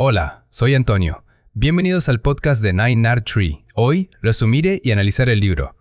Hola, soy Antonio. Bienvenidos al podcast de Nine Nard Tree. Hoy resumiré y analizar el libro.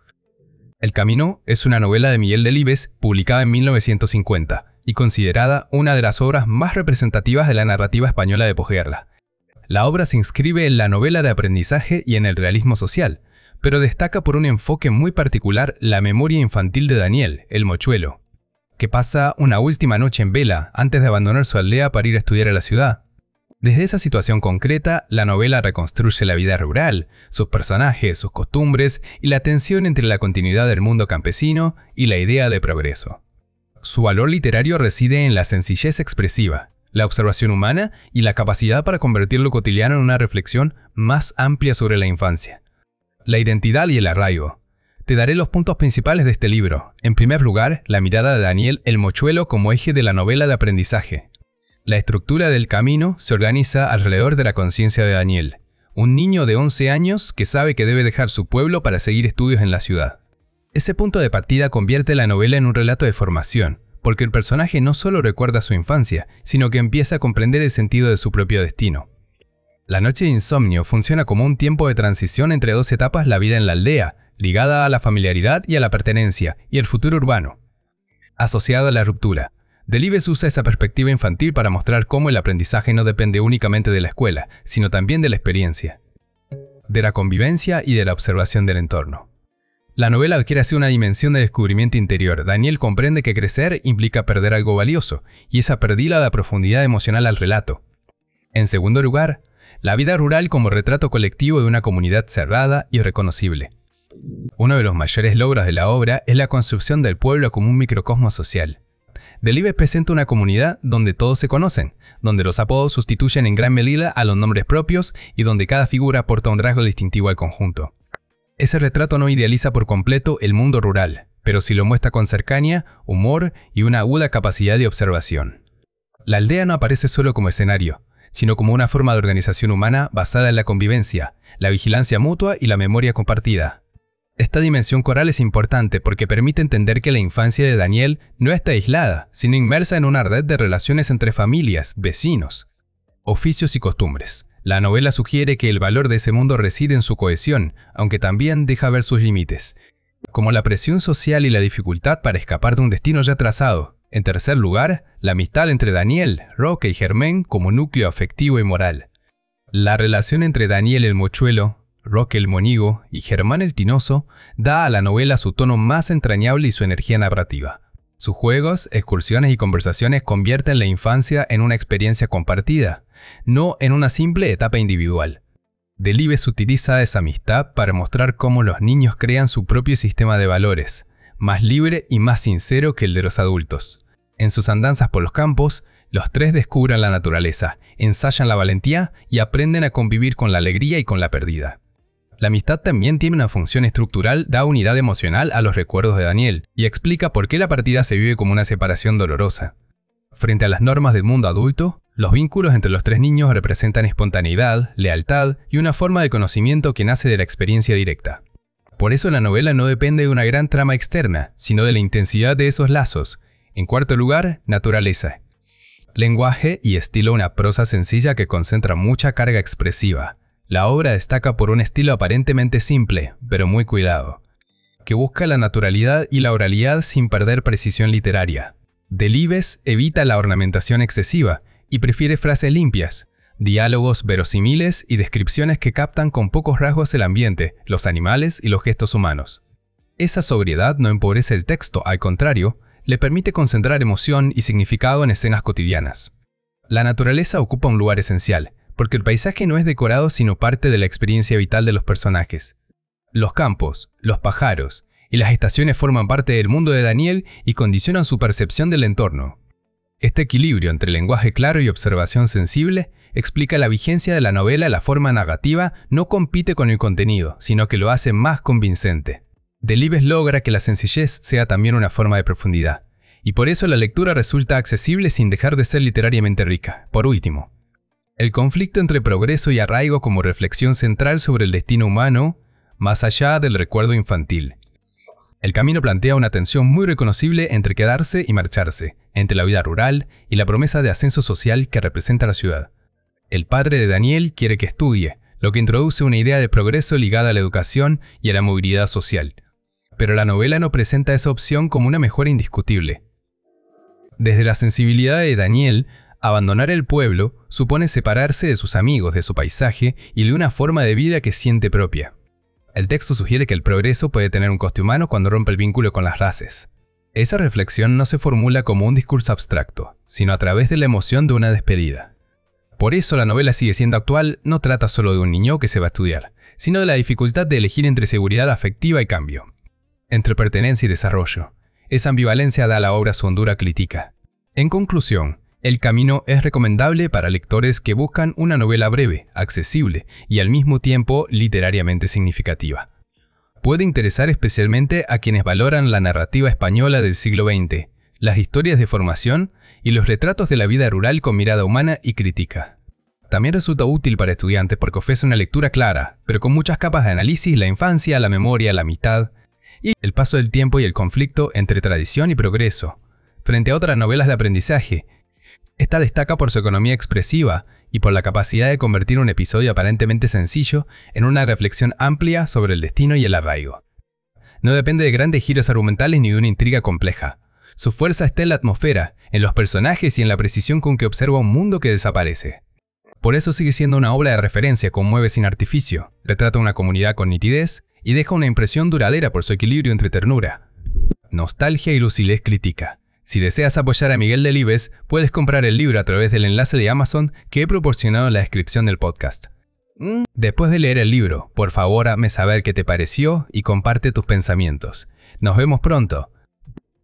El Camino es una novela de Miguel Delibes publicada en 1950 y considerada una de las obras más representativas de la narrativa española de posguerra. La obra se inscribe en la novela de aprendizaje y en el realismo social, pero destaca por un enfoque muy particular la memoria infantil de Daniel, el mochuelo, que pasa una última noche en vela antes de abandonar su aldea para ir a estudiar a la ciudad. Desde esa situación concreta, la novela reconstruye la vida rural, sus personajes, sus costumbres y la tensión entre la continuidad del mundo campesino y la idea de progreso. Su valor literario reside en la sencillez expresiva, la observación humana y la capacidad para convertir lo cotidiano en una reflexión más amplia sobre la infancia. La identidad y el arraigo. Te daré los puntos principales de este libro. En primer lugar, la mirada de Daniel el mochuelo como eje de la novela de aprendizaje. La estructura del Camino se organiza alrededor de la conciencia de Daniel, un niño de 11 años que sabe que debe dejar su pueblo para seguir estudios en la ciudad. Ese punto de partida convierte la novela en un relato de formación, porque el personaje no solo recuerda su infancia, sino que empieza a comprender el sentido de su propio destino. La noche de insomnio funciona como un tiempo de transición entre dos etapas: la vida en la aldea, ligada a la familiaridad y a la pertenencia, y el futuro urbano, asociado a la ruptura. Delibes usa esa perspectiva infantil para mostrar cómo el aprendizaje no depende únicamente de la escuela, sino también de la experiencia, de la convivencia y de la observación del entorno. La novela adquiere así una dimensión de descubrimiento interior. Daniel comprende que crecer implica perder algo valioso, y esa pérdida da profundidad emocional al relato. En segundo lugar, la vida rural como retrato colectivo de una comunidad cerrada y reconocible. Uno de los mayores logros de la obra es la construcción del pueblo como un microcosmos social. Delibes presenta una comunidad donde todos se conocen, donde los apodos sustituyen en gran medida a los nombres propios y donde cada figura aporta un rasgo distintivo al conjunto. Ese retrato no idealiza por completo el mundo rural, pero sí lo muestra con cercanía, humor y una aguda capacidad de observación. La aldea no aparece solo como escenario, sino como una forma de organización humana basada en la convivencia, la vigilancia mutua y la memoria compartida. Esta dimensión coral es importante porque permite entender que la infancia de Daniel no está aislada, sino inmersa en una red de relaciones entre familias, vecinos, oficios y costumbres. La novela sugiere que el valor de ese mundo reside en su cohesión, aunque también deja ver sus límites, como la presión social y la dificultad para escapar de un destino ya trazado. En tercer lugar, la amistad entre Daniel, Roque y Germán como núcleo afectivo y moral. La relación entre Daniel el mochuelo, Roque el monigo y Germán el tinoso da a la novela su tono más entrañable y su energía narrativa. Sus juegos, excursiones y conversaciones convierten la infancia en una experiencia compartida, no en una simple etapa individual. Delibes utiliza esa amistad para mostrar cómo los niños crean su propio sistema de valores, más libre y más sincero que el de los adultos. En sus andanzas por los campos, los tres descubren la naturaleza, ensayan la valentía y aprenden a convivir con la alegría y con la pérdida. La amistad también tiene una función estructural, da unidad emocional a los recuerdos de Daniel y explica por qué la partida se vive como una separación dolorosa. Frente a las normas del mundo adulto, los vínculos entre los tres niños representan espontaneidad, lealtad y una forma de conocimiento que nace de la experiencia directa. Por eso la novela no depende de una gran trama externa, sino de la intensidad de esos lazos. En cuarto lugar, naturaleza. Lenguaje y estilo: una prosa sencilla que concentra mucha carga expresiva. La obra destaca por un estilo aparentemente simple, pero muy cuidado, que busca la naturalidad y la oralidad sin perder precisión literaria. Delibes evita la ornamentación excesiva y prefiere frases limpias, diálogos verosímiles y descripciones que captan con pocos rasgos el ambiente, los animales y los gestos humanos. Esa sobriedad no empobrece el texto, al contrario, le permite concentrar emoción y significado en escenas cotidianas. La naturaleza ocupa un lugar esencial, porque el paisaje no es decorado sino parte de la experiencia vital de los personajes. Los campos, los pájaros y las estaciones forman parte del mundo de Daniel y condicionan su percepción del entorno. Este equilibrio entre lenguaje claro y observación sensible explica la vigencia de la novela. La forma narrativa no compite con el contenido, sino que lo hace más convincente. Delibes logra que la sencillez sea también una forma de profundidad, y por eso la lectura resulta accesible sin dejar de ser literariamente rica. Por último, el conflicto entre progreso y arraigo como reflexión central sobre el destino humano, más allá del recuerdo infantil. El Camino plantea una tensión muy reconocible entre quedarse y marcharse, entre la vida rural y la promesa de ascenso social que representa la ciudad. El padre de Daniel quiere que estudie, lo que introduce una idea de progreso ligada a la educación y a la movilidad social. Pero la novela no presenta esa opción como una mejora indiscutible. Desde la sensibilidad de Daniel, abandonar el pueblo supone separarse de sus amigos, de su paisaje y de una forma de vida que siente propia. El texto sugiere que el progreso puede tener un coste humano cuando rompe el vínculo con las raíces. Esa reflexión no se formula como un discurso abstracto, sino a través de la emoción de una despedida. Por eso la novela sigue siendo actual, no trata solo de un niño que se va a estudiar, sino de la dificultad de elegir entre seguridad afectiva y cambio, entre pertenencia y desarrollo. Esa ambivalencia da a la obra su hondura crítica. En conclusión, El Camino es recomendable para lectores que buscan una novela breve, accesible y al mismo tiempo literariamente significativa. Puede interesar especialmente a quienes valoran la narrativa española del siglo XX, las historias de formación y los retratos de la vida rural con mirada humana y crítica. También resulta útil para estudiantes porque ofrece una lectura clara, pero con muchas capas de análisis, la infancia, la memoria, la amistad y el paso del tiempo y el conflicto entre tradición y progreso. Frente a otras novelas de aprendizaje, esta destaca por su economía expresiva y por la capacidad de convertir un episodio aparentemente sencillo en una reflexión amplia sobre el destino y el arraigo. No depende de grandes giros argumentales ni de una intriga compleja. Su fuerza está en la atmósfera, en los personajes y en la precisión con que observa un mundo que desaparece. Por eso sigue siendo una obra de referencia, conmueve sin artificio, retrata una comunidad con nitidez y deja una impresión duradera por su equilibrio entre ternura, nostalgia y lucidez crítica. Si deseas apoyar a Miguel Delibes, puedes comprar el libro a través del enlace de Amazon que he proporcionado en la descripción del podcast. Después de leer el libro, por favor hazme saber qué te pareció y comparte tus pensamientos. Nos vemos pronto.